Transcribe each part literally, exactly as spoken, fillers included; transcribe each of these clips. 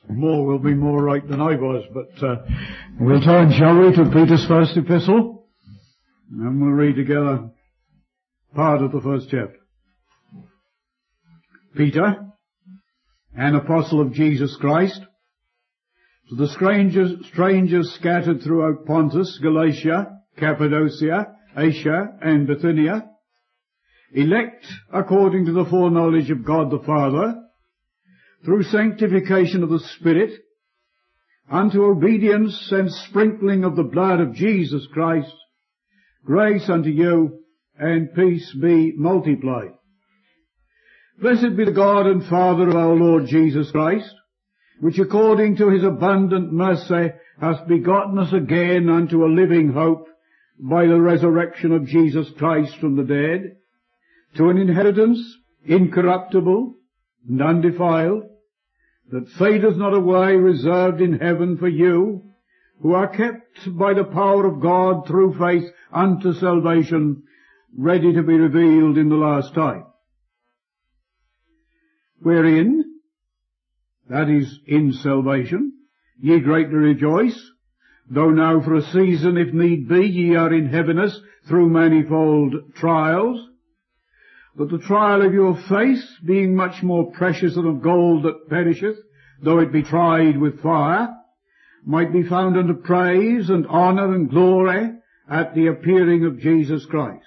More will be more right than I was, but uh, we'll turn, shall we, to Peter's first epistle, and we'll read together part of the first chapter. Peter, an apostle of Jesus Christ, to the strangers, strangers scattered throughout Pontus, Galatia, Cappadocia, Asia, and Bithynia, elect according to the foreknowledge of God the Father, through sanctification of the Spirit, unto obedience and sprinkling of the blood of Jesus Christ, grace unto you, and peace be multiplied. Blessed be the God and Father of our Lord Jesus Christ, which according to his abundant mercy hath begotten us again unto a living hope by the resurrection of Jesus Christ from the dead, to an inheritance incorruptible and undefiled, that fadeth not away, reserved in heaven for you, who are kept by the power of God through faith unto salvation, ready to be revealed in the last time. Wherein, that is, in salvation, ye greatly rejoice, though now for a season, if need be, ye are in heaviness through manifold trials, that the trial of your faith, being much more precious than of gold that perisheth, though it be tried with fire, might be found unto praise and honour and glory at the appearing of Jesus Christ,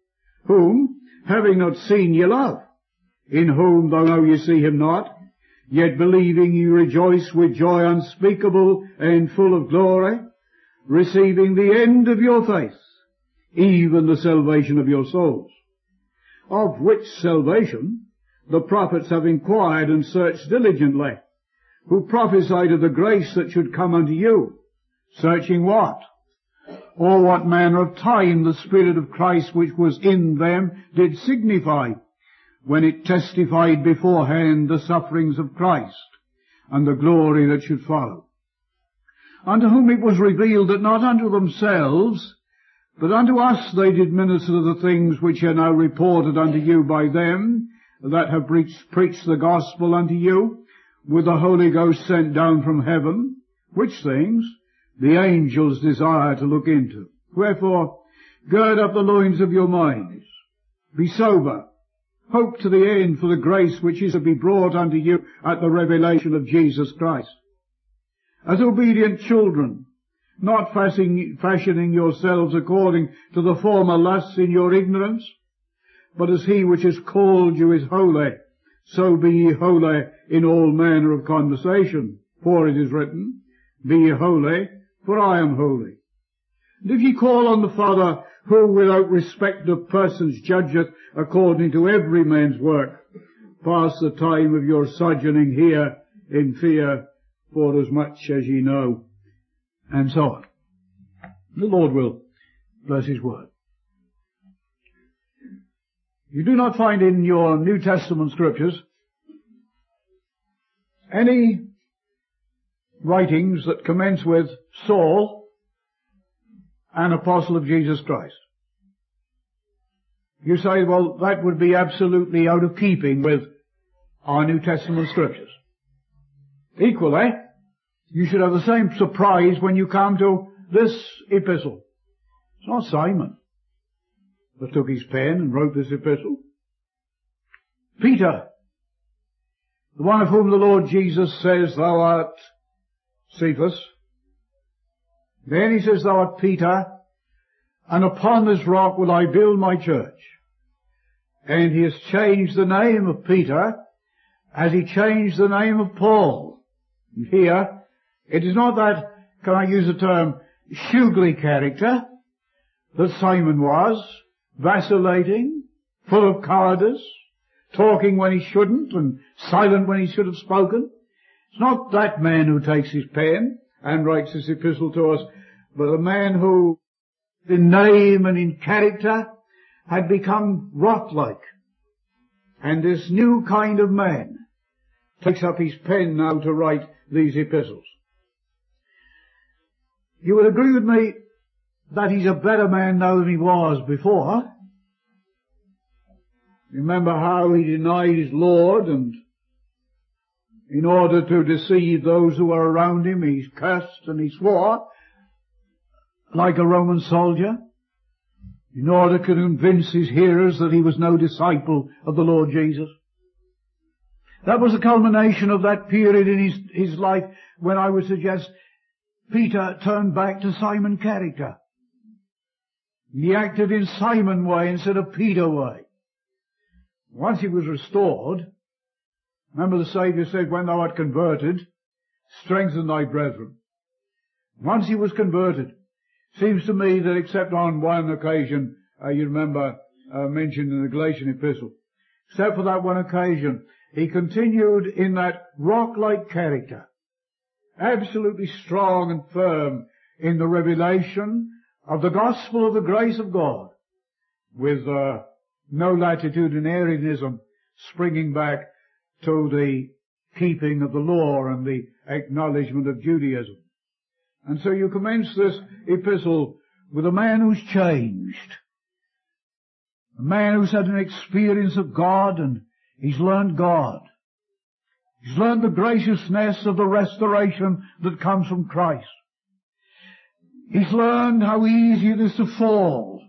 whom, having not seen, ye love, in whom, though now ye see him not, yet believing ye rejoice with joy unspeakable and full of glory, receiving the end of your faith, even the salvation of your souls, of which salvation the prophets have inquired and searched diligently, who prophesied of the grace that should come unto you, searching what? Or what manner of time the Spirit of Christ which was in them did signify, when it testified beforehand the sufferings of Christ, and the glory that should follow. Unto whom it was revealed that not unto themselves, but unto us they did minister the things which are now reported unto you by them that have preached, preached the gospel unto you, with the Holy Ghost sent down from heaven, which things the angels desire to look into. Wherefore, gird up the loins of your minds, be sober, hope to the end for the grace which is to be brought unto you at the revelation of Jesus Christ. As obedient children, not fashioning yourselves according to the former lusts in your ignorance, but as he which has called you is holy, so be ye holy in all manner of conversation. For it is written, be ye holy, for I am holy. And if ye call on the Father, who without respect of persons judgeth according to every man's work, pass the time of your sojourning here in fear, for as much as ye know, and so on. The Lord will bless his word. You do not find in your New Testament scriptures any writings that commence with Saul, an apostle of Jesus Christ. You say, well, that would be absolutely out of keeping with our New Testament scriptures. Equally, you should have the same surprise when you come to this epistle. It's not Simon that took his pen and wrote this epistle. Peter, the one of whom the Lord Jesus says, thou art Cephas. Then he says, thou art Peter, and upon this rock will I build my church. And he has changed the name of Peter as he changed the name of Paul. And here, it is not that, can I use the term, shugly character that Simon was, vacillating, full of cowardice, talking when he shouldn't and silent when he should have spoken. It's not that man who takes his pen and writes this epistle to us, but a man who, in name and in character, had become rock-like. And this new kind of man takes up his pen now to write these epistles. You would agree with me that he's a better man now than he was before. Remember how he denied his Lord and in order to deceive those who were around him. He cursed and he swore like a Roman soldier in order to convince his hearers that he was no disciple of the Lord Jesus. That was the culmination of that period in his, his life when I would suggest Peter turned back to Simon character. He acted in Simon way instead of Peter way. Once he was restored, remember the Saviour said, when thou art converted, strengthen thy brethren. Once he was converted, seems to me that except on one occasion, uh, you remember uh, mentioned in the Galatian epistle, except for that one occasion, he continued in that rock-like character, absolutely strong and firm in the revelation of the gospel of the grace of God, with uh, no latitudinarianism springing back to the keeping of the law and the acknowledgement of Judaism. And so you commence this epistle with a man who's changed, a man who's had an experience of God, and he's learned God. He's learned the graciousness of the restoration that comes from Christ. He's learned how easy it is to fall.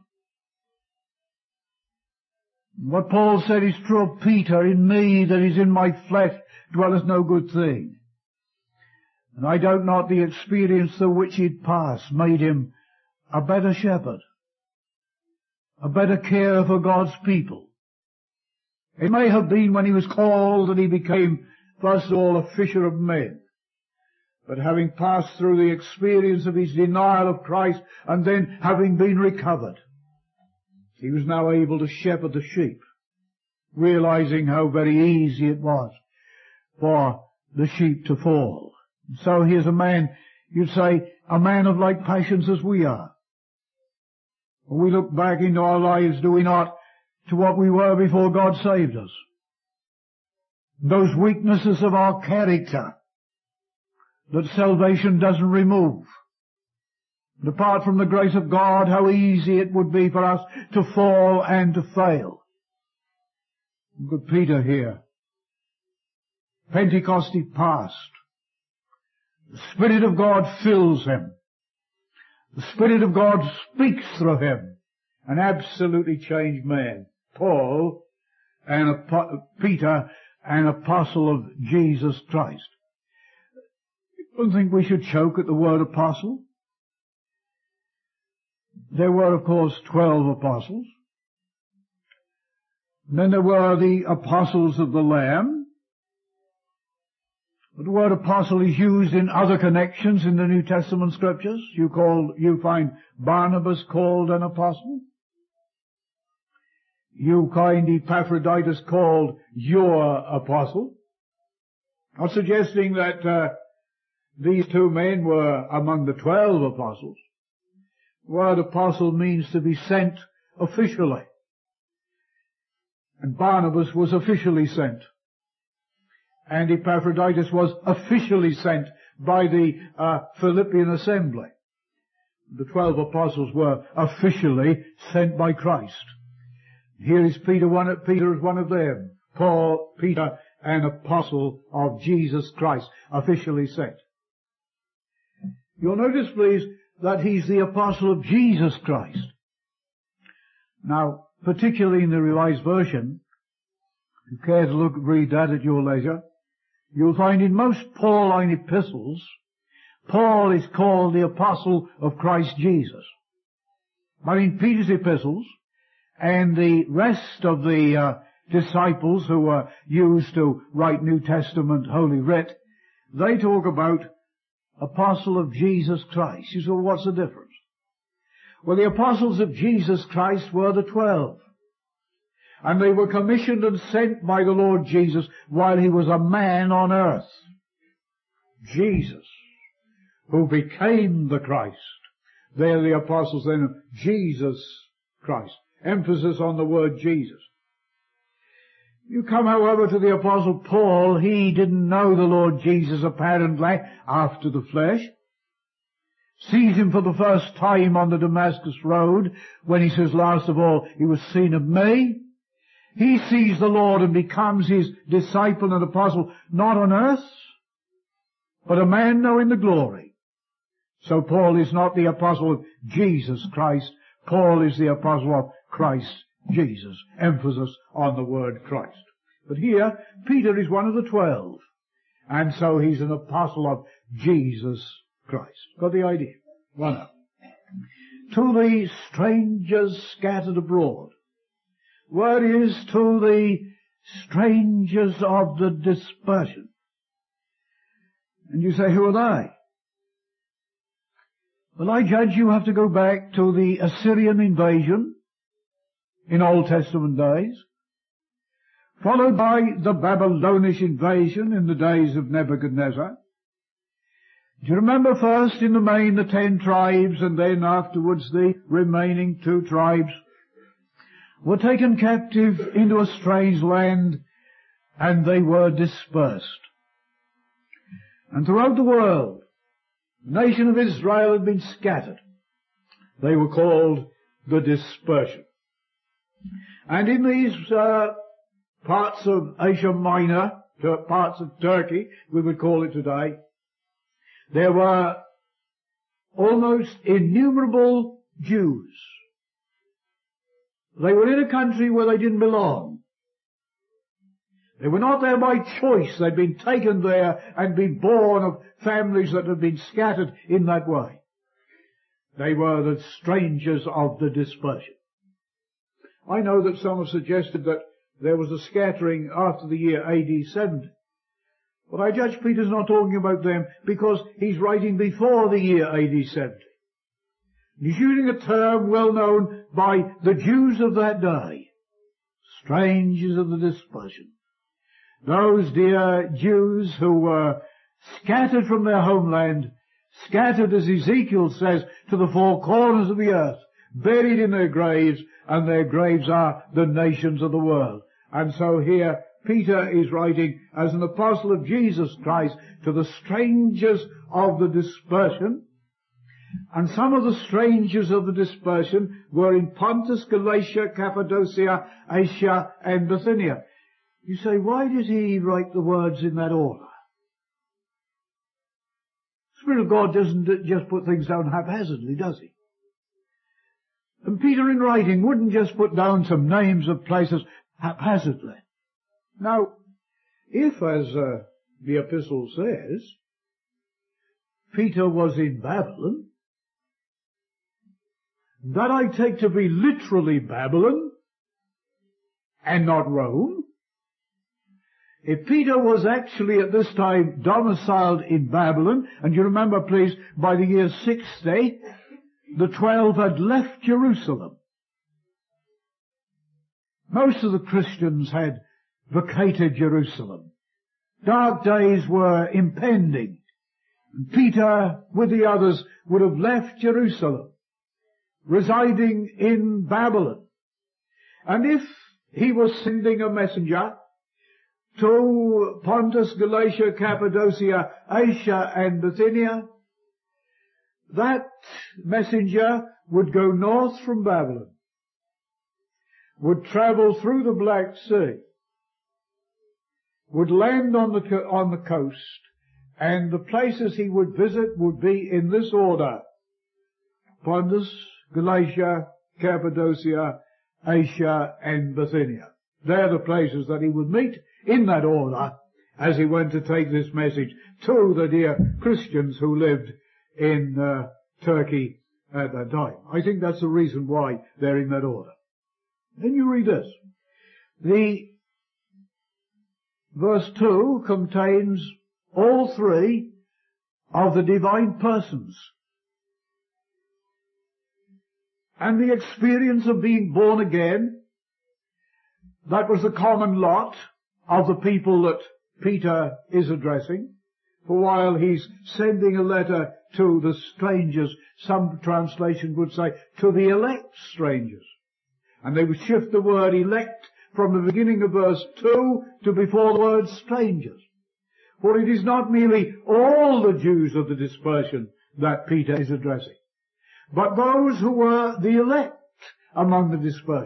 What Paul said is true of Peter, in me that is in my flesh dwelleth no good thing. And I doubt not the experience through which he'd passed made him a better shepherd, a better care for God's people. It may have been when he was called that he became, first of all, a fisher of men. But having passed through the experience of his denial of Christ and then having been recovered, he was now able to shepherd the sheep, realizing how very easy it was for the sheep to fall. So here's a man, you'd say, a man of like passions as we are. We look back into our lives, do we not, to what we were before God saved us. Those weaknesses of our character that salvation doesn't remove. But apart from the grace of God, how easy it would be for us to fall and to fail. Look at Peter here. Pentecost is past. The Spirit of God fills him. The Spirit of God speaks through him. An absolutely changed man. Paul and Peter, an apostle of Jesus Christ. I don't think we should choke at the word apostle. There were, of course, twelve apostles. And then there were the apostles of the Lamb. But the word apostle is used in other connections in the New Testament scriptures. You call, you find Barnabas called an apostle. You find Epaphroditus called your apostle. Not suggesting that uh, these two men were among the twelve apostles. The word apostle means to be sent officially. And Barnabas was officially sent. And Epaphroditus was officially sent by the uh, Philippian assembly. The twelve apostles were officially sent by Christ. Here is Peter, one, Peter is one of them. Paul, Peter, an apostle of Jesus Christ, officially sent. You'll notice, please, that he's the apostle of Jesus Christ. Now, particularly in the Revised Version, if you care to look, read that at your leisure, you'll find in most Pauline epistles, Paul is called the apostle of Christ Jesus. But in Peter's epistles, and the rest of the uh, disciples who were used to write New Testament Holy Writ, they talk about apostle of Jesus Christ. You say, well, what's the difference? Well, the apostles of Jesus Christ were the twelve. And they were commissioned and sent by the Lord Jesus while he was a man on earth. Jesus, who became the Christ. They're the apostles then of Jesus Christ. Emphasis on the word Jesus. You come, however, to the apostle Paul. He didn't know the Lord Jesus apparently after the flesh. Sees him for the first time on the Damascus road when he says, last of all, he was seen of me. He sees the Lord and becomes his disciple and apostle, not on earth, but a man knowing the glory. So Paul is not the apostle of Jesus Christ. Paul is the apostle of Christ Jesus. Emphasis on the word Christ. But here, Peter is one of the twelve. And so he's an apostle of Jesus Christ. Got the idea? Well, now. To the strangers scattered abroad. Word is to the strangers of the dispersion. And you say, who are they? Well, I judge you have to go back to the Assyrian invasion in Old Testament days, followed by the Babylonish invasion in the days of Nebuchadnezzar. Do you remember first in the main the ten tribes, and then afterwards the remaining two tribes were taken captive into a strange land, and they were dispersed. And throughout the world, the nation of Israel had been scattered. They were called the dispersion. And in these uh, parts of Asia Minor, parts of Turkey, we would call it today, there were almost innumerable Jews. They were in a country where they didn't belong. They were not there by choice. They'd been taken there and been born of families that had been scattered in that way. They were the strangers of the dispersion. I know that some have suggested that there was a scattering after the year A D seventy. But I judge Peter's not talking about them because he's writing before the year A D seventy. He's using a term well known by the Jews of that day. Strangers of the dispersion. Those dear Jews who were scattered from their homeland, scattered, as Ezekiel says, to the four corners of the earth, buried in their graves, and their graves are the nations of the world. And so here Peter is writing as an apostle of Jesus Christ to the strangers of the dispersion. And some of the strangers of the dispersion were in Pontus, Galatia, Cappadocia, Asia, and Bithynia. You say, why does he write the words in that order? The Spirit of God doesn't just put things down haphazardly, does he? And Peter in writing wouldn't just put down some names of places haphazardly. Now, if, as uh, the epistle says, Peter was in Babylon, that I take to be literally Babylon and not Rome. If Peter was actually at this time domiciled in Babylon, and you remember please, by the year sixty, the twelve had left Jerusalem. Most of the Christians had vacated Jerusalem. Dark days were impending. And Peter, with the others, would have left Jerusalem, residing in Babylon. And if he was sending a messenger to Pontus, Galatia, Cappadocia, Asia, and Bithynia, that messenger would go north from Babylon, would travel through the Black Sea, would land on the, on the coast, and the places he would visit would be in this order: Pontus, Galatia, Cappadocia, Asia, and Bithynia. They're the places that he would meet in that order as he went to take this message to the dear Christians who lived in uh, Turkey at that time. I think that's the reason why they're in that order. Then you read this. The verse two contains all three of the divine persons. And the experience of being born again, that was the common lot of the people that Peter is addressing. For while he's sending a letter to the strangers, some translation would say to the elect strangers. And they would shift the word elect from the beginning of verse two to before the word strangers. For it is not merely all the Jews of the dispersion that Peter is addressing, but those who were the elect among the dispersion.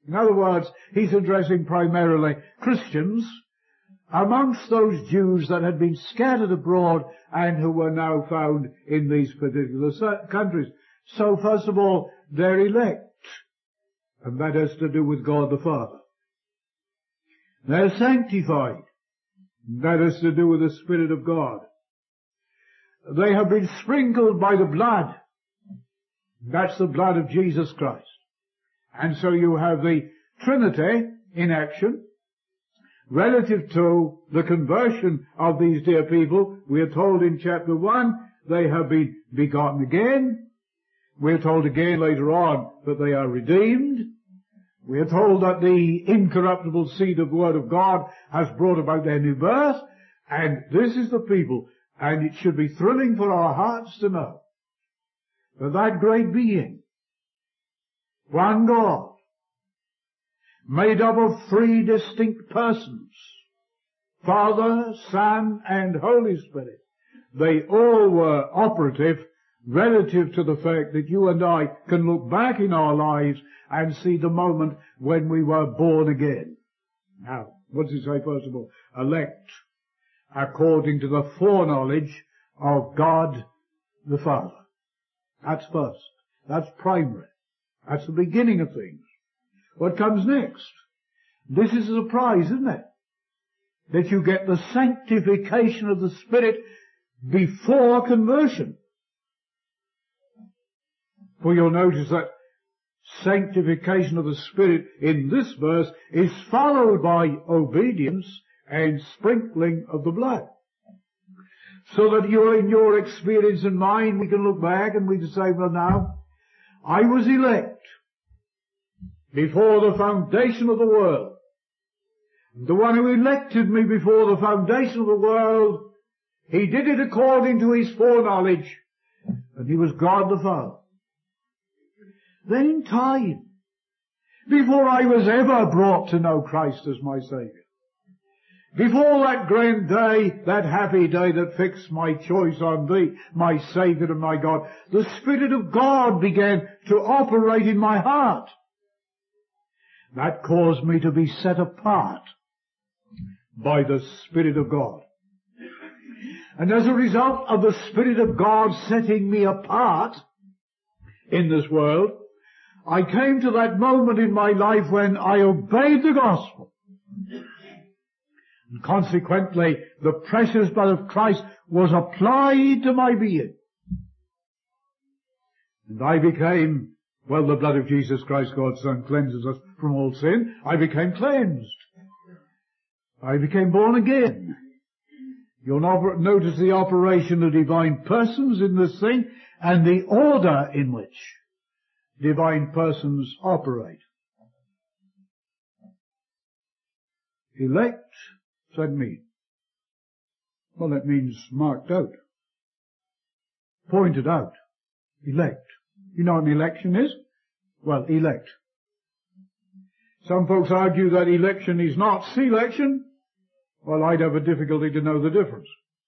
In other words, he's addressing primarily Christians amongst those Jews that had been scattered abroad and who were now found in these particular countries. So first of all, they're elect, and that has to do with God the Father. They're sanctified, that has to do with the Spirit of God. They have been sprinkled by the blood, that's the blood of Jesus Christ. And so you have the Trinity in action. Relative to the conversion of these dear people, we are told in chapter one, they have been begotten again. We are told again later on that they are redeemed. We are told that the incorruptible seed of the Word of God has brought about their new birth. And this is the people, and it should be thrilling for our hearts to know that that great being, one God, made up of three distinct persons, Father, Son, and Holy Spirit. They all were operative relative to the fact that you and I can look back in our lives and see the moment when we were born again. Now, what does it say first of all? Elect, according to the foreknowledge of God the Father. That's first. That's primary. That's the beginning of things. What comes next? This is a surprise, isn't it? That you get the sanctification of the Spirit before conversion. For you'll notice that sanctification of the Spirit in this verse is followed by obedience and sprinkling of the blood. So that you're in your experience and mine, we can look back and we can say, well now, I was elect before the foundation of the world. The one who elected me before the foundation of the world, he did it according to his foreknowledge, and he was God the Father. Then in time, before I was ever brought to know Christ as my Saviour, before that grand day, that happy day that fixed my choice on Thee, my Saviour and my God, the Spirit of God began to operate in my heart. That caused me to be set apart by the Spirit of God. And as a result of the Spirit of God setting me apart in this world, I came to that moment in my life when I obeyed the gospel. And consequently, the precious blood of Christ was applied to my being. And I became, well, the blood of Jesus Christ, God's Son, cleanses us from all sin. I became cleansed. I became born again. You'll notice the operation of divine persons in this thing and the order in which divine persons operate. Elect, what's that mean? Well, it means marked out, pointed out, elect. You know what an election is? Well, elect. Some folks argue that election is not selection. Well, I'd have a difficulty to know the difference.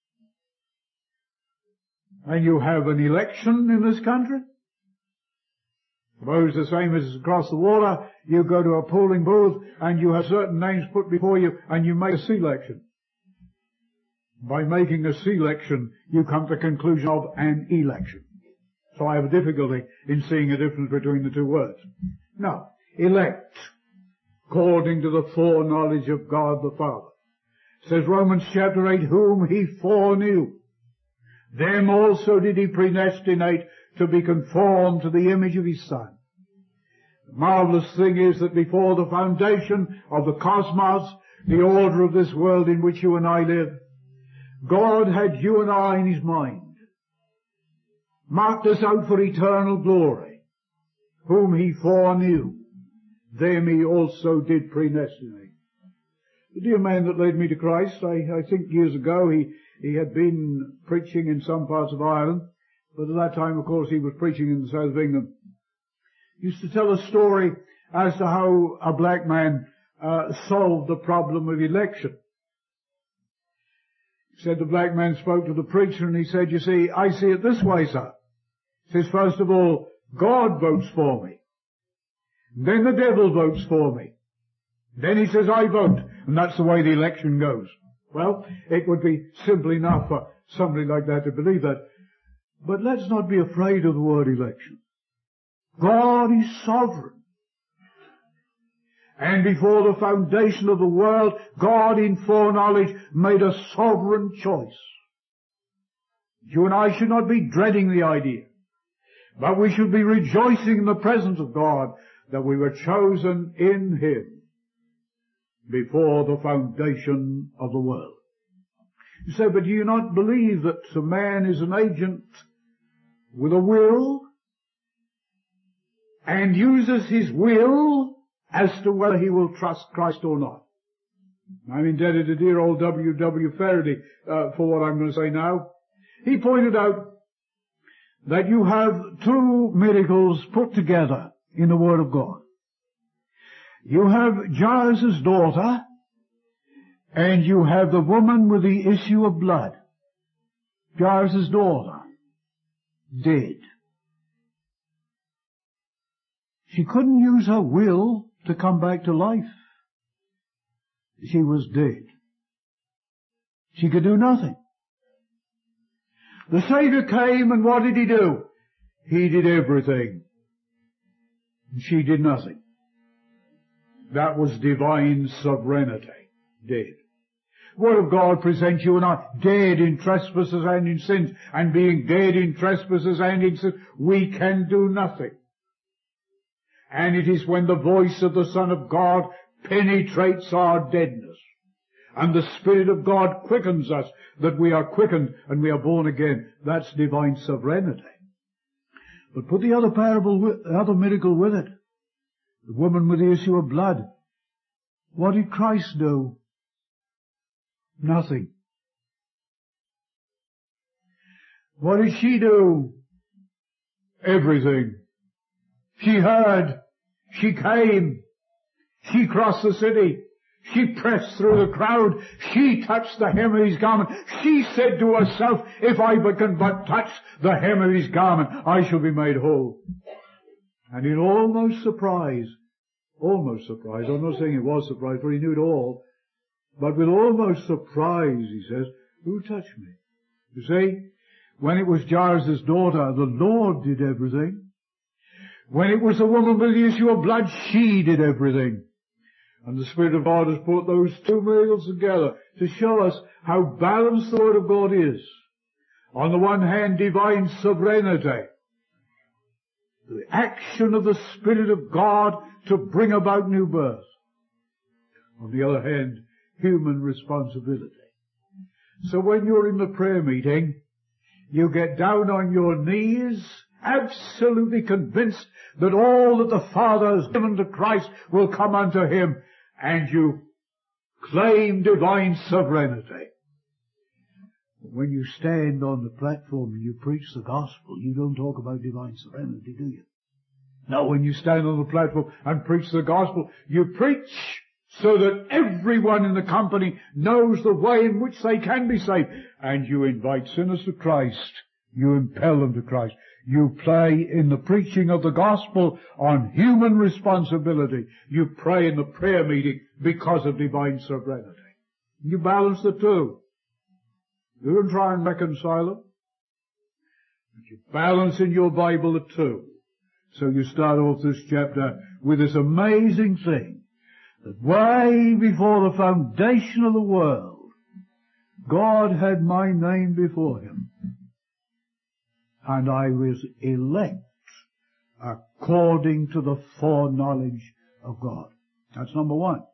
And you have an election in this country. Suppose the same as across the water, you go to a polling booth and you have certain names put before you and you make a selection. By making a selection, you come to the conclusion of an election. So I have a difficulty in seeing a difference between the two words. Now, elect, according to the foreknowledge of God the Father. Says Romans chapter eight, whom he foreknew, them also did he predestinate to be conformed to the image of his Son. The marvelous thing is that before the foundation of the cosmos, the order of this world in which you and I live, God had you and I in his mind, marked us out for eternal glory, whom he foreknew, them he also did predestinate. The dear man that led me to Christ, I, I think years ago, he, he had been preaching in some parts of Ireland, but at that time, of course, he was preaching in the south of England. He used to tell a story as to how a black man uh, solved the problem of election. He said the black man spoke to the preacher and he said, you see, I see it this way, sir. He says, first of all, God votes for me. Then the devil votes for me. Then he says I vote, and that's the way the election goes. Well, it would be simple enough for somebody like that to believe that. But let's not be afraid of the word election. God is sovereign. And before the foundation of the world, God in foreknowledge made a sovereign choice. You and I should not be dreading the idea, but we should be rejoicing in the presence of God that we were chosen in Him before the foundation of the world. You say, but do you not believe that a man is an agent with a will and uses his will as to whether he will trust Christ or not? I'm indebted to dear old W W Faraday uh, for what I'm going to say now. He pointed out that you have two miracles put together in the Word of God. You have Jairus' daughter, and you have the woman with the issue of blood. Jairus' daughter, dead. She couldn't use her will to come back to life. She was dead. She could do nothing. The Savior came, and what did He do? He did everything. She did nothing. That was divine sovereignty. Dead. The Word of God presents you and I dead in trespasses and in sins. And being dead in trespasses and in sins, we can do nothing. And it is when the voice of the Son of God penetrates our deadness, and the Spirit of God quickens us, that we are quickened and we are born again. That's divine sovereignty. But put the other parable, with, the other miracle with it. The woman with the issue of blood. What did Christ do? Nothing. What did she do? Everything. She heard. She came. She crossed the city. She pressed through the crowd. She touched the hem of His garment. She said to herself, if I can but touch the hem of His garment, I shall be made whole. And in almost surprise, almost surprise, I'm not saying it was surprise, for He knew it all, but with almost surprise, He says, who touched me? You see, when it was Jairus' daughter, the Lord did everything. When it was the woman with the issue of blood, she did everything. And the Spirit of God has put those two miracles together to show us how balanced the Word of God is. On the one hand, divine sovereignty, the action of the Spirit of God to bring about new birth. On the other hand, human responsibility. So when you're in the prayer meeting, you get down on your knees, absolutely convinced that all that the Father has given to Christ will come unto Him, and you claim divine sovereignty. When you stand on the platform and you preach the gospel, you don't talk about divine sovereignty, do you? No, when you stand on the platform and preach the gospel, you preach so that everyone in the company knows the way in which they can be saved. And you invite sinners to Christ. You impel them to Christ. You play in the preaching of the gospel on human responsibility. You pray in the prayer meeting because of divine sovereignty. You balance the two. You don't try and reconcile them. But you balance in your Bible the two. So you start off this chapter with this amazing thing, that way before the foundation of the world, God had my name before Him. And I was elect according to the foreknowledge of God. That's number one.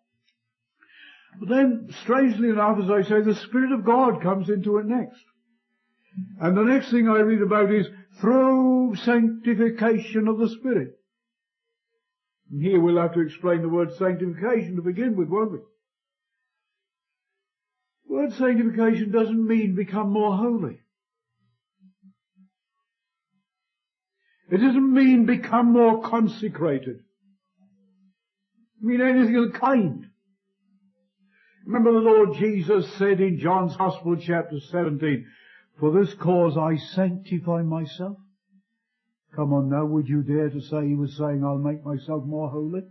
But then, strangely enough, as I say, the Spirit of God comes into it next. And the next thing I read about is through sanctification of the Spirit. And here we'll have to explain the word sanctification to begin with, won't we? The word sanctification doesn't mean become more holy. It doesn't mean become more consecrated. It doesn't mean anything of the kind. Remember the Lord Jesus said in John's Gospel chapter seventeen, for this cause I sanctify myself, Come on now, would you dare to say he was saying, I'll make myself more holy?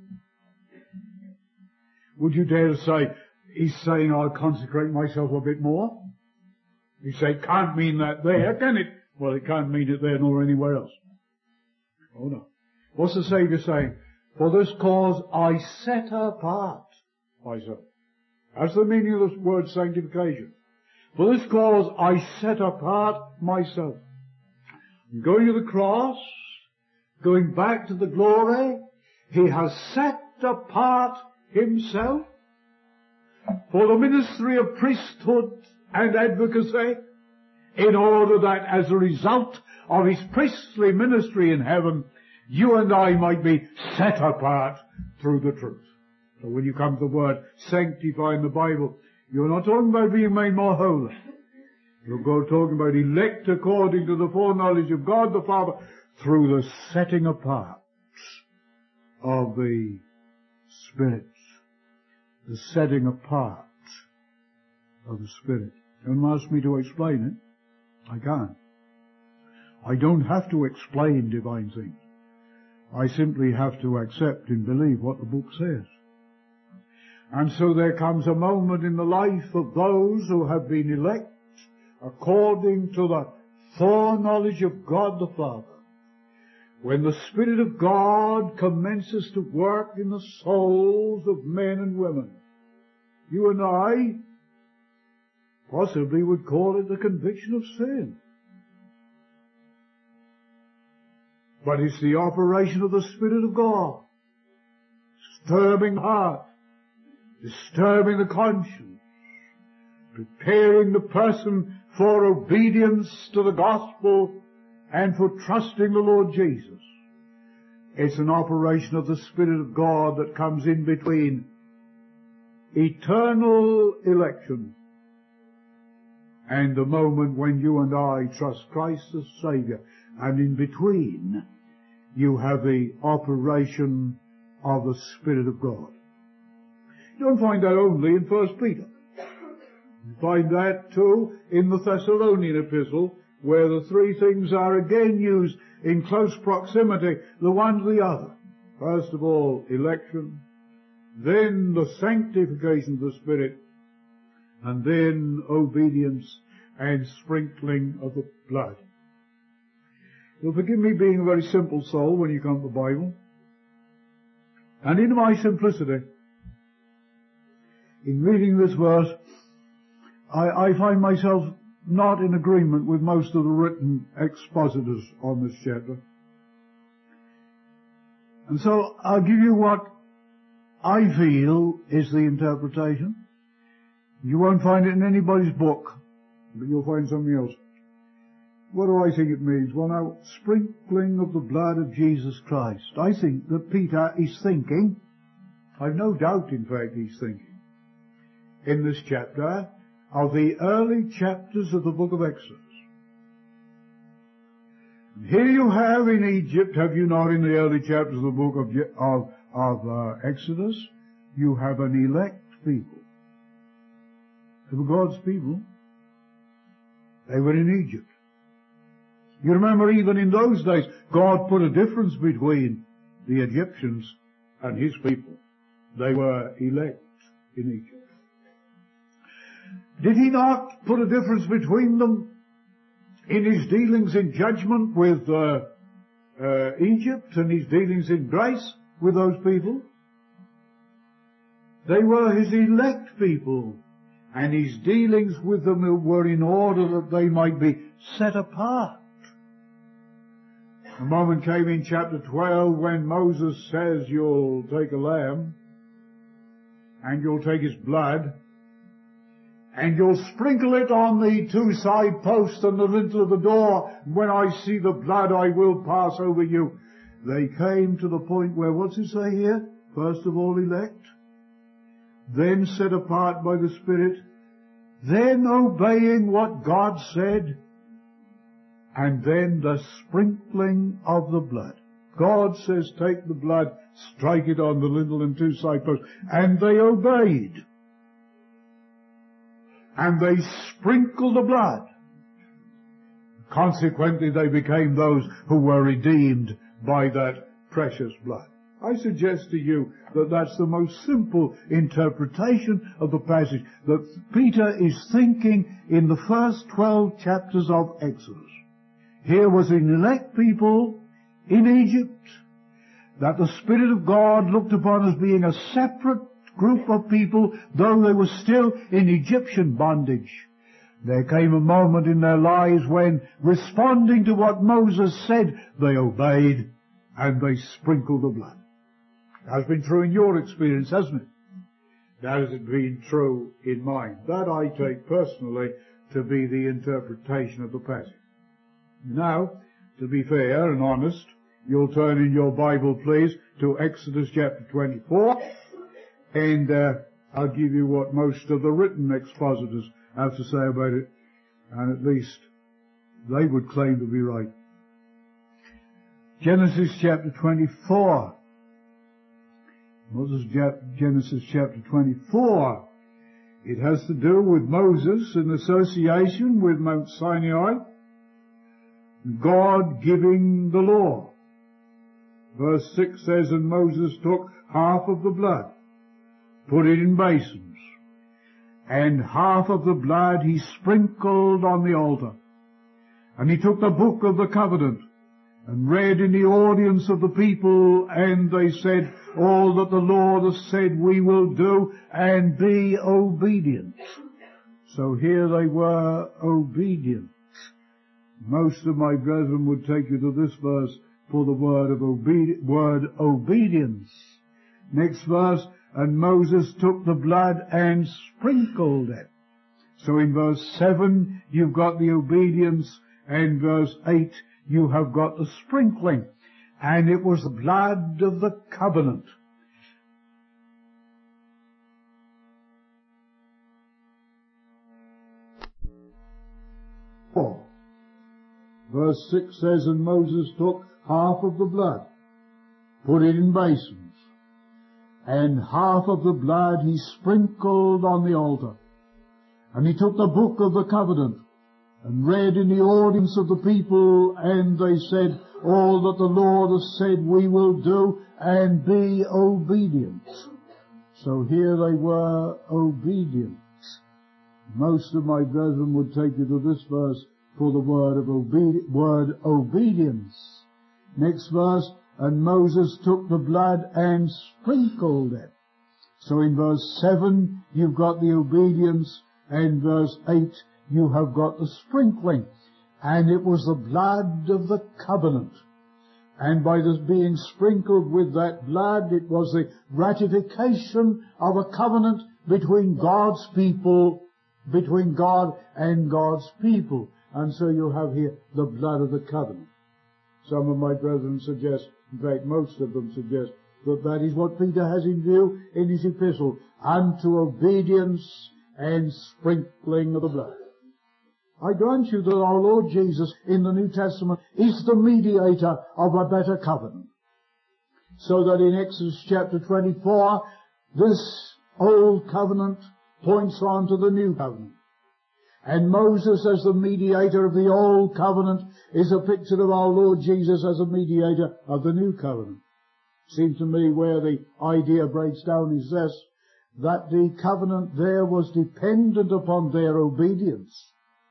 Would you dare to say, he's saying, I'll consecrate myself a bit more? You say, can't mean that there, can it? Well, it can't mean it there nor anywhere else. Oh no. What's the Saviour saying? For this cause I set apart myself. That's the meaning of the word sanctification. For this cause I set apart myself. Going to the cross, going back to the glory, he has set apart himself for the ministry of priesthood and advocacy, in order that as a result of his priestly ministry in heaven, you and I might be set apart through the truth. So when you come to the word sanctify in the Bible, you're not talking about being made more holy. You're talking about elect according to the foreknowledge of God the Father through the setting apart of the Spirit. The setting apart of the Spirit. Don't ask me to explain it. I can't. I don't have to explain divine things. I simply have to accept and believe what the book says. And so there comes a moment in the life of those who have been elect according to the foreknowledge of God the Father, when the Spirit of God commences to work in the souls of men and women. You and I possibly would call it the conviction of sin. But it's the operation of the Spirit of God, disturbing the heart, disturbing the conscience, preparing the person for obedience to the gospel and for trusting the Lord Jesus. It's an operation of the Spirit of God that comes in between eternal election and the moment when you and I trust Christ as Saviour. And in between, you have the operation of the Spirit of God. You don't find that only in First Peter. You find that too in the Thessalonian epistle, where the three things are again used in close proximity, the one to the other. First of all, election, then the sanctification of the Spirit, and then obedience and sprinkling of the blood. You'll forgive me being a very simple soul when you come to the Bible. And in my simplicity, in reading this verse, I, I find myself not in agreement with most of the written expositors on this chapter. And so I'll give you what I feel is the interpretation. You won't find it in anybody's book, but you'll find something else. What do I think it means? Well now, sprinkling of the blood of Jesus Christ. I think that Peter is thinking, I've no doubt in fact he's thinking, in this chapter, of the early chapters of the book of Exodus. And here you have in Egypt, have you not, in the early chapters of the book of, of, of uh, Exodus, you have an elect people. They were God's people. They were in Egypt. You remember even in those days, God put a difference between the Egyptians and His people. They were elect in Egypt. Did He not put a difference between them in His dealings in judgment with uh, uh, Egypt and His dealings in grace with those people? They were His elect people, and His dealings with them were in order that they might be set apart. The moment came in chapter twelve when Moses says, you'll take a lamb, and you'll take his blood, and you'll sprinkle it on the two side posts and the lintel of the door. When I see the blood, I will pass over you. They came to the point where, what's it say here? First of all, elect, then set apart by the Spirit, then obeying what God said, and then the sprinkling of the blood. God says, take the blood, strike it on the lintel and two side posts. And they obeyed. And they sprinkled the blood. The Consequently, they became those who were redeemed by that precious blood. I suggest to you that that's the most simple interpretation of the passage, that Peter is thinking in the first twelve chapters of Exodus. Here was an elect people in Egypt that the Spirit of God looked upon as being a separate group of people, though they were still in Egyptian bondage. There came a moment in their lives when, responding to what Moses said, they obeyed and they sprinkled the blood. That's been true in your experience, hasn't it? That has been true in mine. That I take personally to be the interpretation of the passage. Now, to be fair and honest, you'll turn in your Bible, please, to Exodus chapter twenty-four, and uh, I'll give you what most of the written expositors have to say about it, and at least they would claim to be right. Genesis chapter twenty-four. Moses, Genesis chapter twenty-four. It has to do with Moses in association with Mount Sinai, God giving the law. Verse six says, and Moses took half of the blood, put it in basins, and half of the blood he sprinkled on the altar. And he took the book of the covenant, and read in the audience of the people, and they said, all that the Lord has said we will do, and be obedient. So here they were obedient. Most of my brethren would take you to this verse for the word of obedi- word obedience. Next verse, and Moses took the blood and sprinkled it. So in verse seven, you've got the obedience, and verse eight, you have got the sprinkling. And it was the blood of the covenant. Four. Verse six says, and Moses took half of the blood, put it in basins, and half of the blood he sprinkled on the altar. And he took the book of the covenant, and read in the audience of the people, and they said, all that the Lord has said we will do, and be obedient. So here they were obedient. Most of my brethren would take you to this verse for the word of obedi- word obedience. Next verse, and Moses took the blood and sprinkled it. So in verse seven, you've got the obedience, and verse eight, you have got the sprinkling. And it was the blood of the covenant. And by this being sprinkled with that blood, it was the ratification of a covenant between God's people, between God and God's people. And so you have here the blood of the covenant. Some of my brethren suggest, in fact most of them suggest, that that is what Peter has in view in his epistle, unto obedience and sprinkling of the blood. I grant you that our Lord Jesus in the New Testament is the mediator of a better covenant. So that in Exodus chapter twenty-four, this old covenant points on to the new covenant. And Moses as the mediator of the old covenant is a picture of our Lord Jesus as a mediator of the new covenant. Seems to me where the idea breaks down is this, that the covenant there was dependent upon their obedience.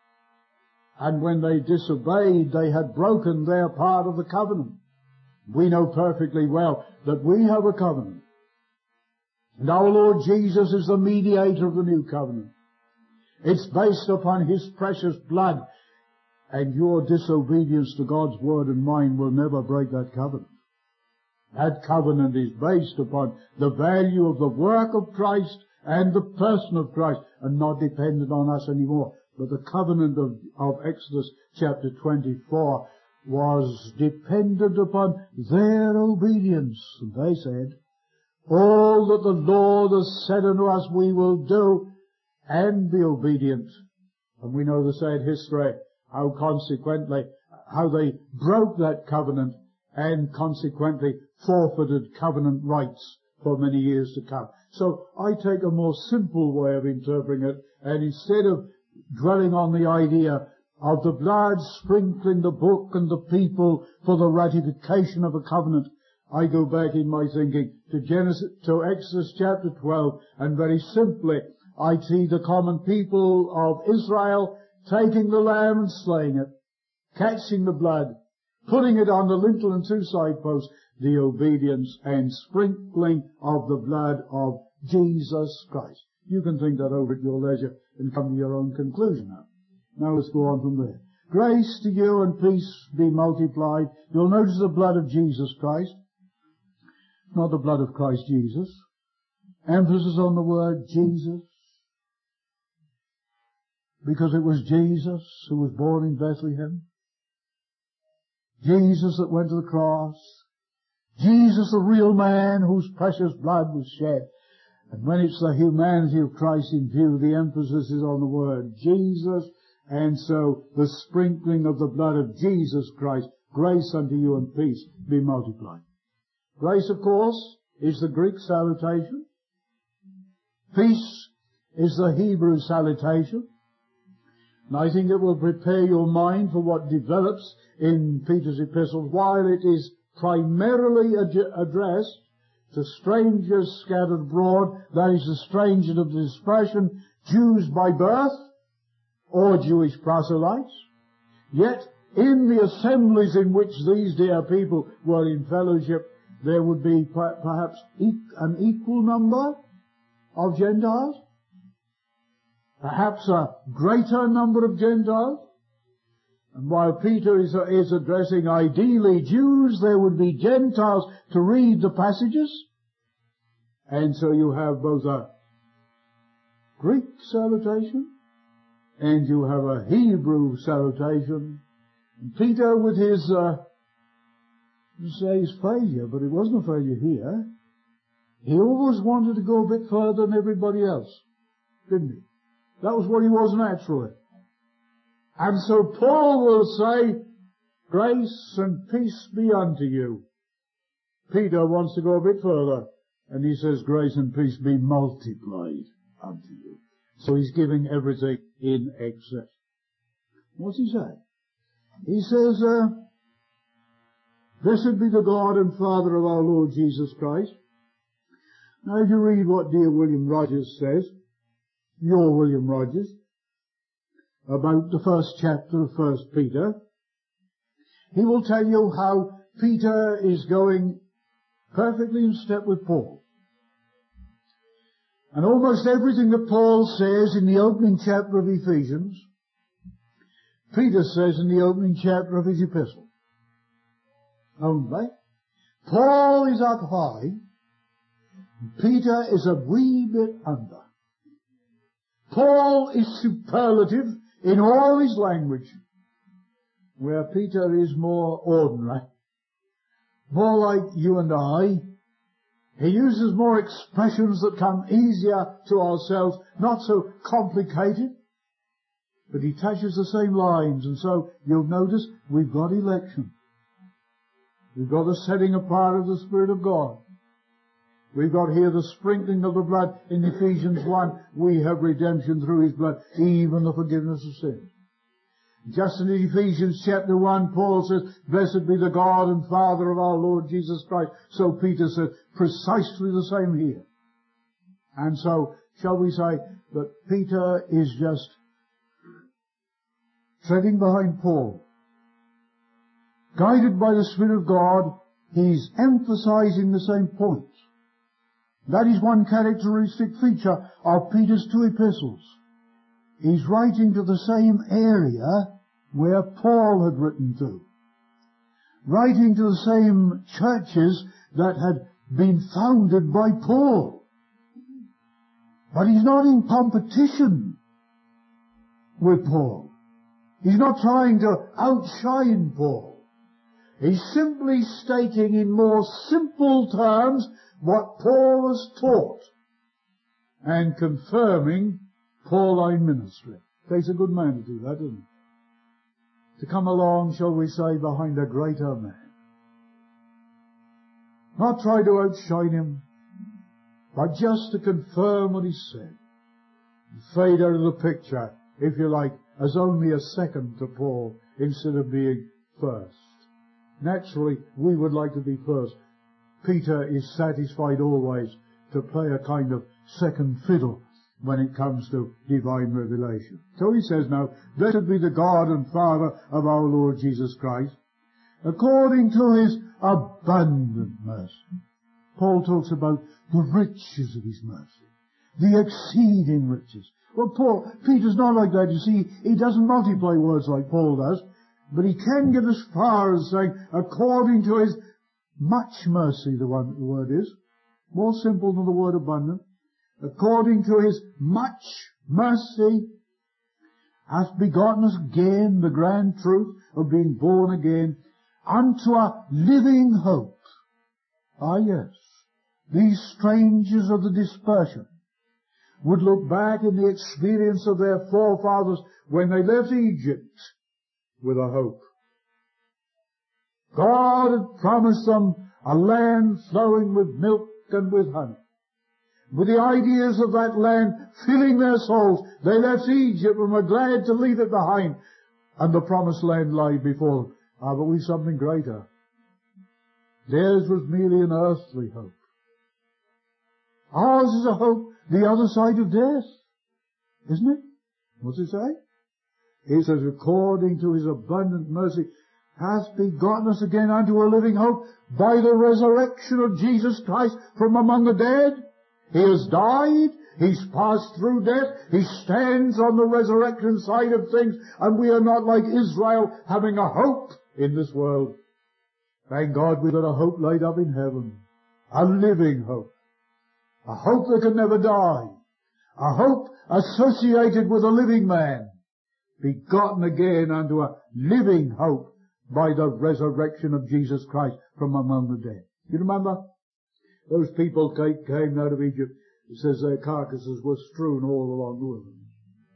And when they disobeyed, they had broken their part of the covenant. We know perfectly well that we have a covenant. And our Lord Jesus is the mediator of the new covenant. It's based upon His precious blood. And your disobedience to God's word and mine will never break that covenant. That covenant is based upon the value of the work of Christ and the person of Christ, and not dependent on us anymore. But the covenant of, of Exodus chapter twenty-four was dependent upon their obedience. And they said, all that the Lord has said unto us we will do, and be obedient. And we know the sad history, how consequently, how they broke that covenant, and consequently forfeited covenant rights for many years to come. So I take a more simple way of interpreting it, and instead of dwelling on the idea of the blood sprinkling the book and the people for the ratification of a covenant, I go back in my thinking to Genesis, to Exodus chapter twelve, and very simply I see the common people of Israel taking the lamb and slaying it, catching the blood, putting it on the lintel and two side posts, the obedience and sprinkling of the blood of Jesus Christ. You can think that over at your leisure and come to your own conclusion now. Now let's go on from there. Grace to you and peace be multiplied. You'll notice the blood of Jesus Christ, not the blood of Christ Jesus. Emphasis on the word Jesus, because it was Jesus who was born in Bethlehem. Jesus that went to the cross. Jesus, the real man whose precious blood was shed. And when it's the humanity of Christ in view, the emphasis is on the word Jesus. And so the sprinkling of the blood of Jesus Christ, grace unto you and peace be multiplied. Grace, of course, is the Greek salutation. Peace is the Hebrew salutation. And I think it will prepare your mind for what develops in Peter's epistles. While it is primarily ad- addressed to strangers scattered abroad, that is the strangers of the dispersion, Jews by birth or Jewish proselytes, yet in the assemblies in which these dear people were in fellowship, there would be perhaps an equal number of Gentiles, perhaps a greater number of Gentiles. And while Peter is, is addressing ideally Jews, there would be Gentiles to read the passages. And so you have both a Greek salutation and you have a Hebrew salutation. And Peter, with his, uh, you say his failure, but it wasn't a failure here. He always wanted to go a bit further than everybody else, didn't he? That was what he was naturally. And so Paul will say, grace and peace be unto you. Peter wants to go a bit further, and he says, grace and peace be multiplied unto you. So he's giving everything in excess. What's he say? He says, uh, blessed be the God and Father of our Lord Jesus Christ. Now if you read what dear William Rogers says, your William Rogers, about the first chapter of First Peter, he will tell you how Peter is going perfectly in step with Paul. And almost everything that Paul says in the opening chapter of Ephesians, Peter says in the opening chapter of his epistle. Only, Paul is up high, Peter is a wee bit under. Paul is superlative in all his language, where Peter is more ordinary, more like you and I. He uses more expressions that come easier to ourselves, not so complicated, but he touches the same lines. And so you'll notice we've got election. We've got the setting apart of the Spirit of God. We've got here the sprinkling of the blood in Ephesians one. We have redemption through His blood, even the forgiveness of sins. Just in Ephesians chapter one, Paul says, blessed be the God and Father of our Lord Jesus Christ. So Peter said, precisely the same here. And so, shall we say that Peter is just treading behind Paul. Guided by the Spirit of God, he's emphasizing the same points. That is one characteristic feature of Peter's two epistles. He's writing to the same area where Paul had written to. Writing to the same churches that had been founded by Paul. But he's not in competition with Paul. He's not trying to outshine Paul. He's simply stating in more simple terms what Paul has taught and confirming Pauline ministry. It takes a good man to do that, doesn't it? To come along, shall we say, behind a greater man. Not try to outshine him, but just to confirm what he said. And fade out of the picture if you like, as only a second to Paul instead of being first. Naturally, we would like to be first. Peter is satisfied always to play a kind of second fiddle when it comes to divine revelation. So he says now, blessed be the God and Father of our Lord Jesus Christ, according to his abundant mercy. Paul talks about the riches of his mercy, the exceeding riches. Well, Paul, Peter's not like that. You see, he doesn't multiply words like Paul does, but he can get as far as saying, according to his much mercy, the one the word is, more simple than the word abundant, according to his much mercy, hath begotten us again, the grand truth of being born again, unto a living hope. Ah, yes, these strangers of the dispersion would look back in the experience of their forefathers when they left Egypt with a hope. God had promised them a land flowing with milk and with honey. With the ideas of that land filling their souls, they left Egypt and were glad to leave it behind, and the promised land lay before them. Ah, but we've something greater. Theirs was merely an earthly hope. Ours is a hope the other side of death, isn't it? What's it say? It says, according to his abundant mercy, hath begotten us again unto a living hope by the resurrection of Jesus Christ from among the dead. He has died, he's passed through death, he stands on the resurrection side of things, and we are not like Israel having a hope in this world. Thank God we've got a hope laid up in heaven, a living hope, a hope that can never die, a hope associated with a living man, begotten again unto a living hope by the resurrection of Jesus Christ from among the dead. You remember? Those people came out of Egypt. It says their carcasses were strewn all along the wilderness.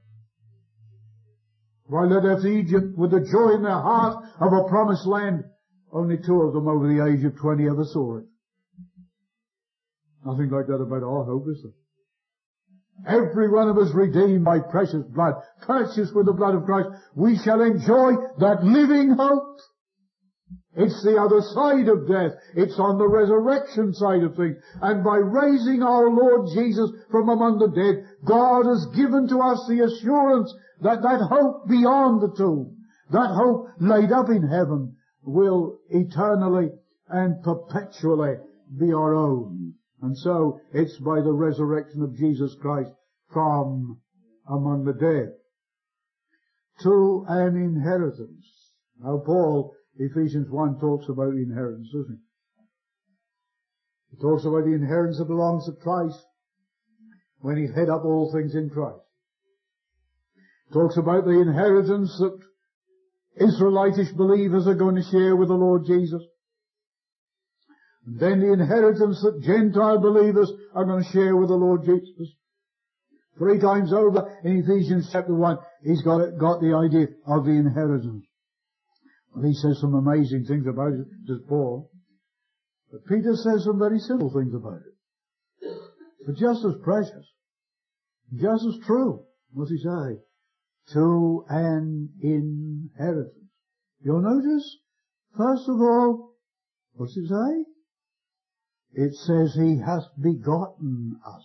While they left Egypt with the joy in their heart of a promised land, only two of them over the age of twenty ever saw it. Nothing like that about our hope, is there? Every one of us redeemed by precious blood, purchased with the blood of Christ. We shall enjoy that living hope. It's the other side of death. It's on the resurrection side of things. And by raising our Lord Jesus from among the dead, God has given to us the assurance that that hope beyond the tomb, that hope laid up in heaven, will eternally and perpetually be our own. And so it's by the resurrection of Jesus Christ from among the dead to an inheritance. Now Paul, Ephesians one talks about the inheritance, doesn't he? He talks about the inheritance that belongs to Christ when he head up all things in Christ. He talks about the inheritance that Israelitish believers are going to share with the Lord Jesus. And then the inheritance that Gentile believers are going to share with the Lord Jesus. Three times over in Ephesians chapter one, he's got, it, got the idea of the inheritance. Well, he says some amazing things about it, does Paul. But Peter says some very simple things about it. But just as precious, just as true. What's he say? To an inheritance. You'll notice, first of all, what's it say? It says he hath begotten us.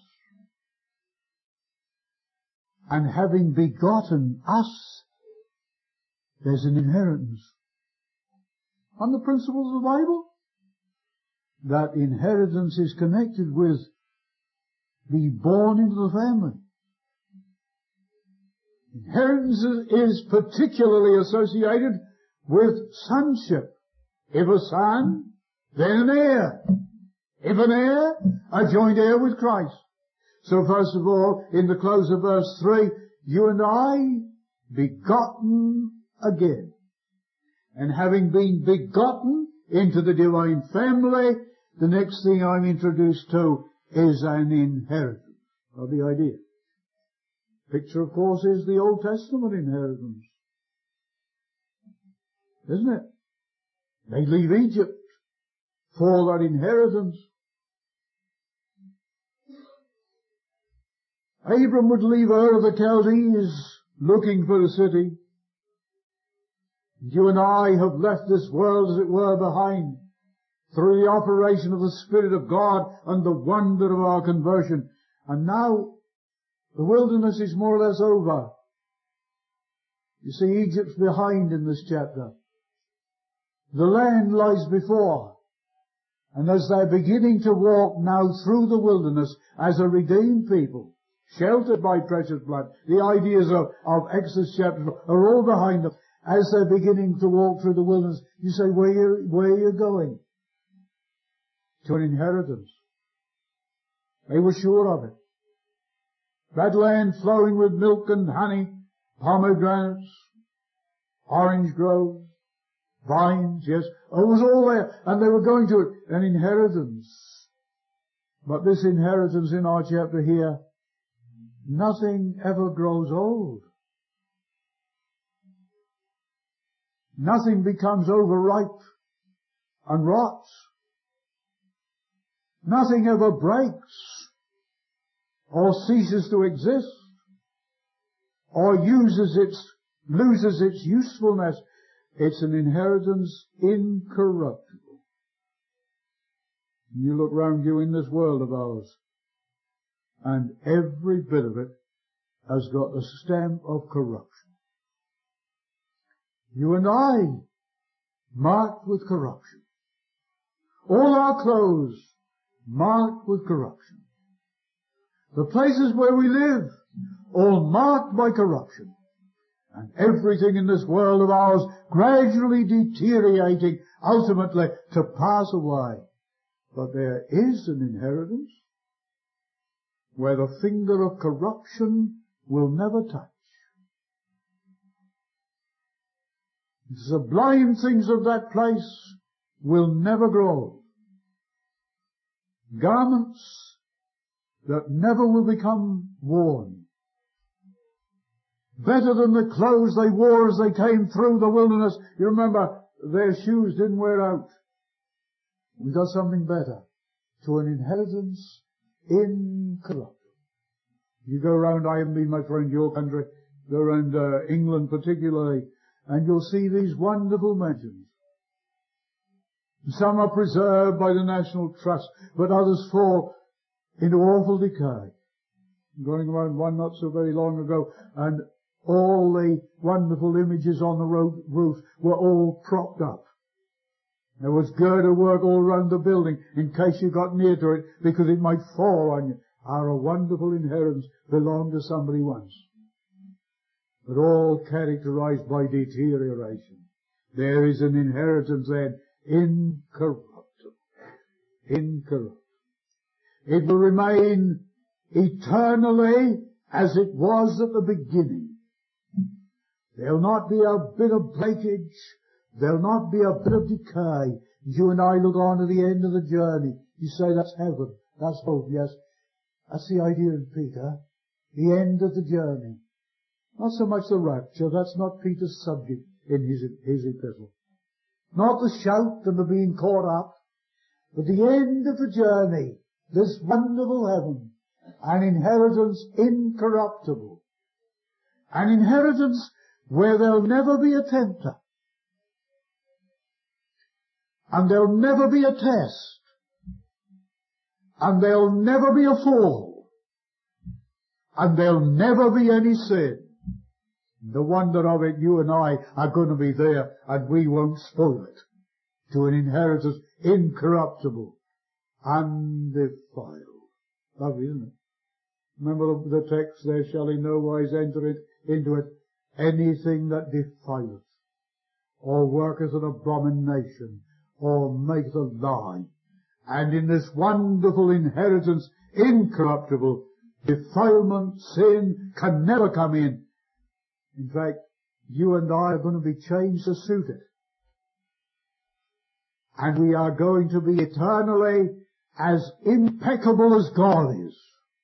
And having begotten us, there's an inheritance. On the principles of the Bible, that inheritance is connected with being born into the family. Inheritance is particularly associated with sonship. If a son, then an heir. If an heir, a joint heir with Christ. So first of all, in the close of verse three, you and I, begotten again. And having been begotten into the divine family, the next thing I'm introduced to is an inheritance. Of the idea. Picture, of course, is the Old Testament inheritance. Isn't it? They leave Egypt for that inheritance. Abram would leave Ur of the Chaldees looking for a city. You and I have left this world, as it were, behind through the operation of the Spirit of God and the wonder of our conversion. And now the wilderness is more or less over. You see, Egypt's behind in this chapter. The land lies before. And as they're beginning to walk now through the wilderness as a redeemed people, sheltered by precious blood, the ideas of, of Exodus chapter are all behind them. As they're beginning to walk through the wilderness, you say, where are you, where are you going? To an inheritance. They were sure of it. That land flowing with milk and honey, pomegranates, orange groves, vines, yes, it was all there, and they were going to it, an inheritance. But this inheritance in our chapter here, nothing ever grows old. Nothing becomes overripe and rots. Nothing ever breaks or ceases to exist or uses its, loses its usefulness. It's an inheritance incorruptible. You look round you in this world of ours, and every bit of it has got the stamp of corruption. You and I, marked with corruption. All our clothes, marked with corruption. The places where we live, all marked by corruption. And everything in this world of ours gradually deteriorating, ultimately to pass away. But there is an inheritance where the finger of corruption will never touch. The sublime things of that place will never grow. Garments that never will become worn. Better than the clothes they wore as they came through the wilderness. You remember, their shoes didn't wear out. We got something better. To an inheritance incorruptible. You go around, I haven't been much around your country, go around uh, England particularly, and you'll see these wonderful mansions. Some are preserved by the National Trust, but others fall into awful decay. Going around one not so very long ago, and all the wonderful images on the roof were all propped up. There was girder work all around the building in case you got near to it, because it might fall on you. Our wonderful inheritance belonged to somebody once, but all characterized by deterioration. There is an inheritance then, incorruptible. Incorruptible. It will remain eternally as it was at the beginning. There'll not be a bit of breakage. There'll not be a bit of decay. You and I look on to the end of the journey. You say that's heaven. That's hope, yes. That's the idea of Peter. The end of the journey. Not so much the rapture. That's not Peter's subject in his, his epistle. Not the shout and the being caught up. But the end of the journey. This wonderful heaven. An inheritance incorruptible. An inheritance where there'll never be a tempter. And there'll never be a test. And there'll never be a fall. And there'll never be any sin. The wonder of it, you and I are going to be there, and we won't spoil it. To an inheritance incorruptible, undefiled. Lovely, isn't it? Remember the, the text, there shall in no wise enter it, into it anything that defileth, or worketh an abomination, or maketh a lie. And in this wonderful inheritance, incorruptible, defilement, sin can never come in. In fact, you and I are going to be changed to suit it. And we are going to be eternally as impeccable as God is.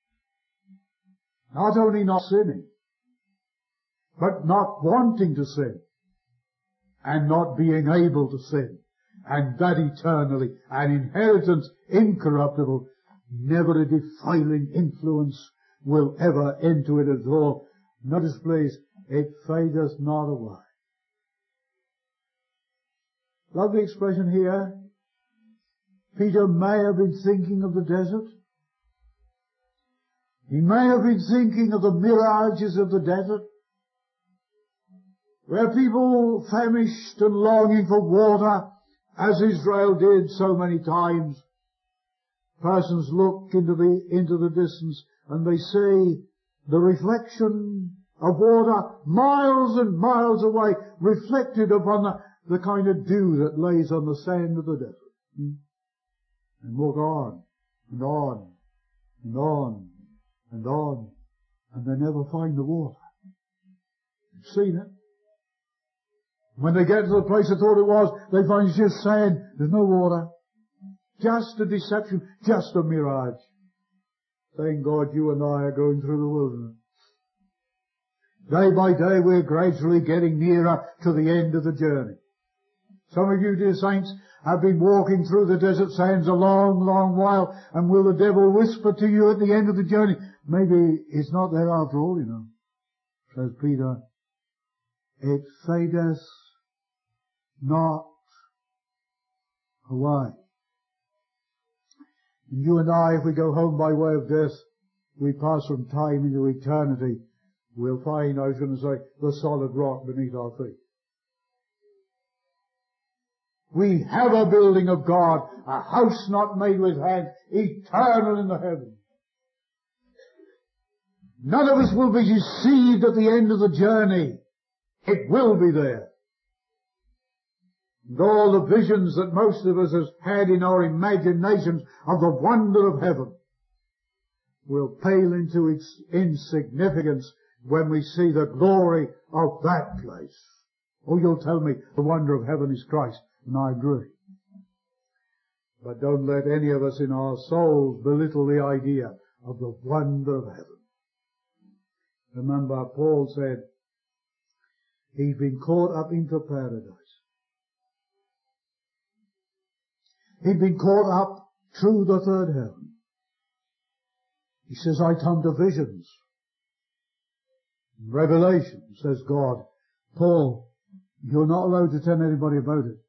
Not only not sinning, but not wanting to sin, and not being able to sin. And that eternally, an inheritance incorruptible, never a defiling influence will ever enter it at all. Notice please, it fadeth not away. Love the expression here. Peter may have been thinking of the desert. He may have been thinking of the mirages of the desert, where people famished and longing for water, as Israel did so many times. Persons look into the, into the distance and they see the reflection of water miles and miles away, reflected upon the, the kind of dew that lays on the sand of the desert. Hmm? And walk on, and on, and on, and on, and they never find the water. You've seen it. When they get to the place they thought it was, they find it's just sand. There's no water. Just a deception, just a mirage. Thank God you and I are going through the wilderness. Day by day we're gradually getting nearer to the end of the journey. Some of you, dear saints, have been walking through the desert sands a long, long while, and will the devil whisper to you at the end of the journey, maybe it's not there after all, you know. Says Peter, it fadeth not away. And you and I, if we go home by way of death, we pass from time into eternity, we'll find, I was going to say, the solid rock beneath our feet. We have a building of God, a house not made with hands, eternal in the heavens. None of us will be deceived at the end of the journey. It will be there. And all the visions that most of us has had in our imaginations of the wonder of heaven will pale into its insignificance when we see the glory of that place. Oh, you'll tell me the wonder of heaven is Christ, and I agree. But don't let any of us in our souls belittle the idea of the wonder of heaven. Remember, Paul said, he's been caught up into paradise. He'd been caught up through the third heaven. He says, I come to visions. Revelation, says God. Paul, you're not allowed to tell anybody about it.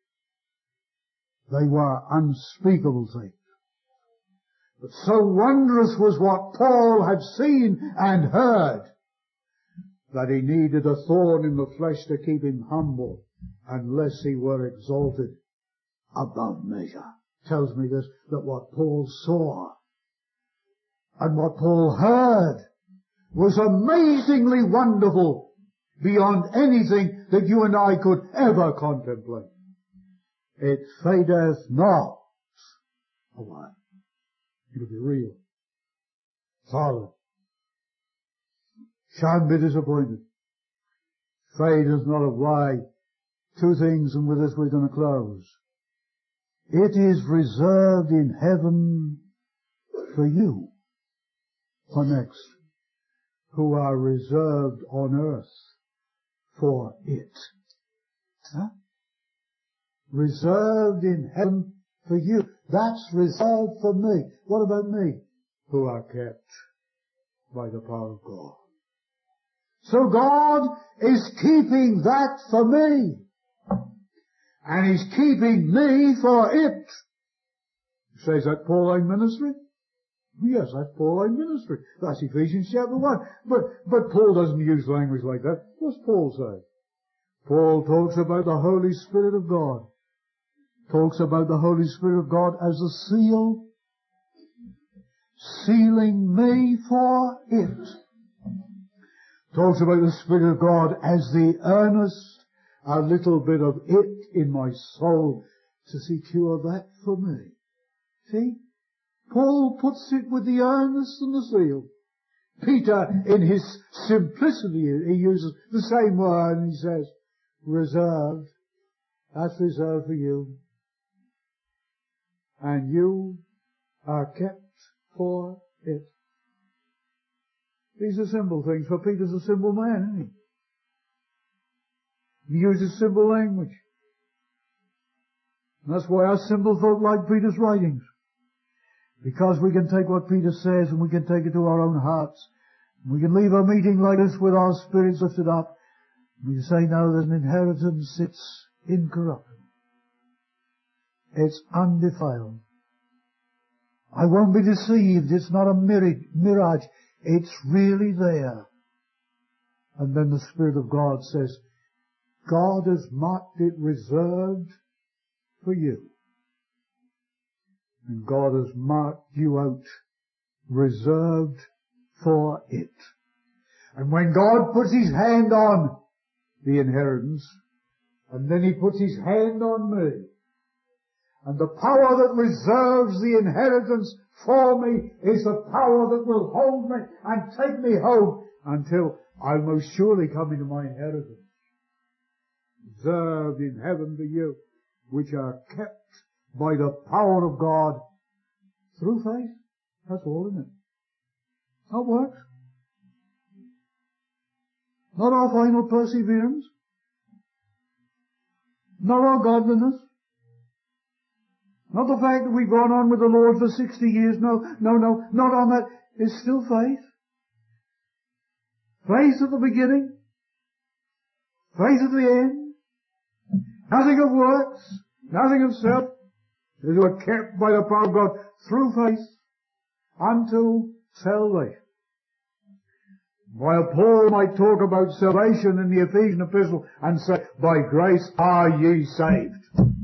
They were unspeakable things. But so wondrous was what Paul had seen and heard that he needed a thorn in the flesh to keep him humble unless he were exalted above measure. Tells me this, that what Paul saw and what Paul heard was amazingly wonderful beyond anything that you and I could ever contemplate. It fadeth not away. It'll be real. Solid. Shan't be disappointed. Fadeth not away. Two things, and with this we're going to close. It is reserved in heaven for you. For next, who are reserved on earth for it. Huh? Reserved in heaven for you. That's reserved for me. What about me? Who are kept by the power of God. So God is keeping that for me. And He's keeping me for it. You say, is that Pauline ministry? Yes, that's Pauline ministry. That's Ephesians chapter one. But, but Paul doesn't use language like that. What's Paul say? Paul talks about the Holy Spirit of God. Talks about the Holy Spirit of God as a seal, sealing me for it. Talks about the Spirit of God as the earnest, a little bit of it in my soul to secure that for me. See? Paul puts it with the earnest and the seal. Peter, in his simplicity, he uses the same word and he says, reserved. That's reserved for you. And you are kept for it. These are simple things, for Peter's a simple man, isn't he? He uses simple language. And that's why us simple folk like Peter's writings. Because we can take what Peter says and we can take it to our own hearts. We can leave a meeting like this with our spirits lifted up. We say, no, there's an inheritance. It's incorruptible. It's undefiled. I won't be deceived. It's not a mirage. It's really there. And then the Spirit of God says, God has marked it reserved for you. And God has marked you out reserved for it. And when God puts His hand on the inheritance, and then He puts His hand on me, and the power that reserves the inheritance for me is the power that will hold me and take me home until I'll most surely come into my inheritance. Reserved in heaven for you, which are kept by the power of God through faith. That's all, isn't it? That works. Not our final perseverance. Not our godliness. Not the fact that we've gone on with the Lord for sixty years. No, no, no, not on that. It's still faith. Faith at the beginning. Faith at the end. Nothing of works. Nothing of self. These were kept by the power of God through faith unto salvation. While Paul might talk about salvation in the Ephesian epistle and say, by grace are ye saved.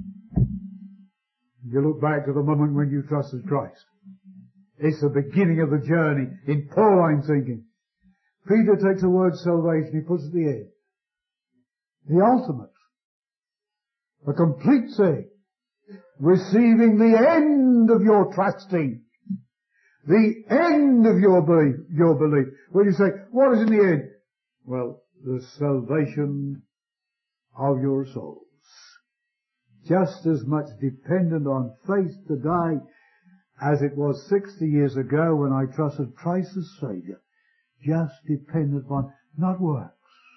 You look back to the moment when you trusted Christ. It's the beginning of the journey. In Paul, I'm thinking. Peter takes the word salvation, he puts it at the end. The ultimate. The complete thing. Receiving the end of your trusting. The end of your belief. Your belief. When you say, what is in the end? Well, the salvation of your souls. Just as much dependent on faith today as it was sixty years ago when I trusted Christ as Saviour. Just dependent upon, not works.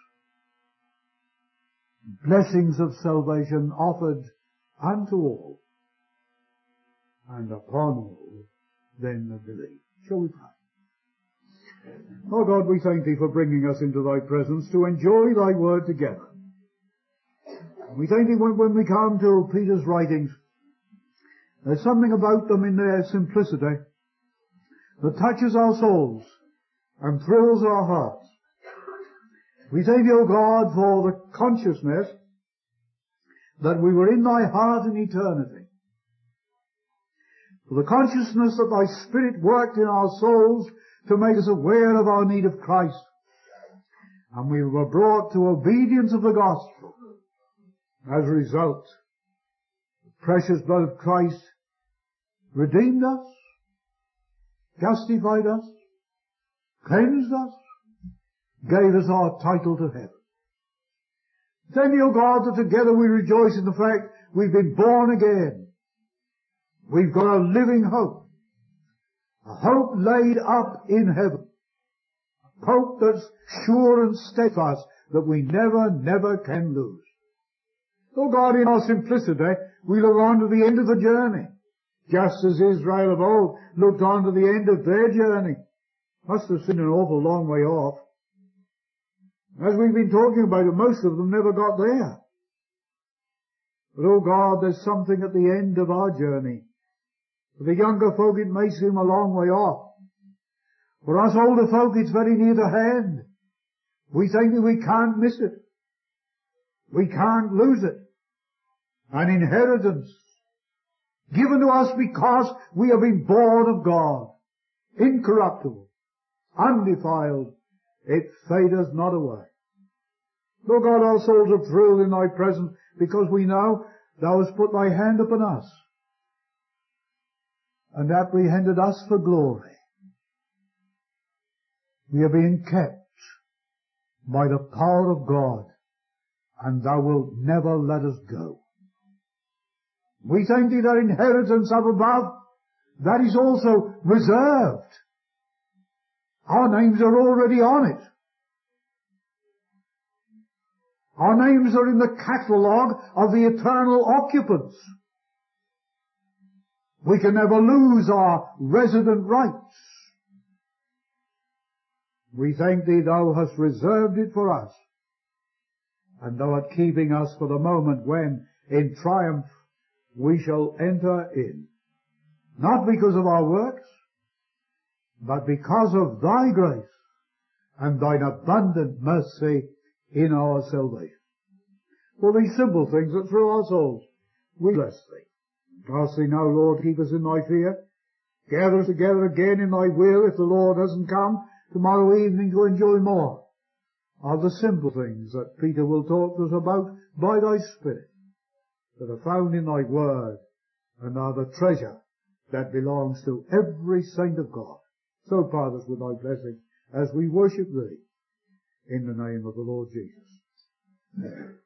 Blessings of salvation offered unto all, and upon all them that believe. Shall we pray? Oh God, we thank Thee for bringing us into Thy presence to enjoy Thy word together. We thank Thee when, when we come to Peter's writings, there's something about them in their simplicity that touches our souls and thrills our hearts. We thank Thee, O God, for the consciousness that we were in Thy heart in eternity. For the consciousness that Thy Spirit worked in our souls to make us aware of our need of Christ. And we were brought to obedience of the gospel. As a result, the precious blood of Christ redeemed us, justified us, cleansed us, gave us our title to heaven. Thank you, O God, that together we rejoice in the fact we've been born again. We've got a living hope. A hope laid up in heaven. A hope that's sure and steadfast that we never, never can lose. Oh God, in our simplicity, we look on to the end of the journey. Just as Israel of old looked on to the end of their journey. Must have seemed an awful long way off. As we've been talking about it, most of them never got there. But oh God, there's something at the end of our journey. For the younger folk it may seem a long way off. For us older folk it's very near to hand. We think that we can't miss it. We can't lose it. An inheritance given to us because we have been born of God. Incorruptible. Undefiled. It fadeth not away. Lord God, our souls are thrilled in Thy presence because we know Thou hast put Thy hand upon us and apprehended us for glory. We are being kept by the power of God, and Thou wilt never let us go. We thank Thee that inheritance up above, that is also reserved. Our names are already on it. Our names are in the catalogue of the eternal occupants. We can never lose our resident rights. We thank Thee Thou hast reserved it for us, and Thou art keeping us for the moment when, in triumph, we shall enter in. Not because of our works, but because of Thy grace and Thine abundant mercy in our salvation. For these simple things that through our souls we bless Thee. Ask Thee now, Lord, keep us in Thy fear. Gather us together again in Thy will if the Lord hasn't come tomorrow evening to enjoy more of the simple things that Peter will talk to us about by Thy Spirit, that are found in Thy Word and are the treasure that belongs to every saint of God. So part us with Thy blessing as we worship Thee in the name of the Lord Jesus. Amen.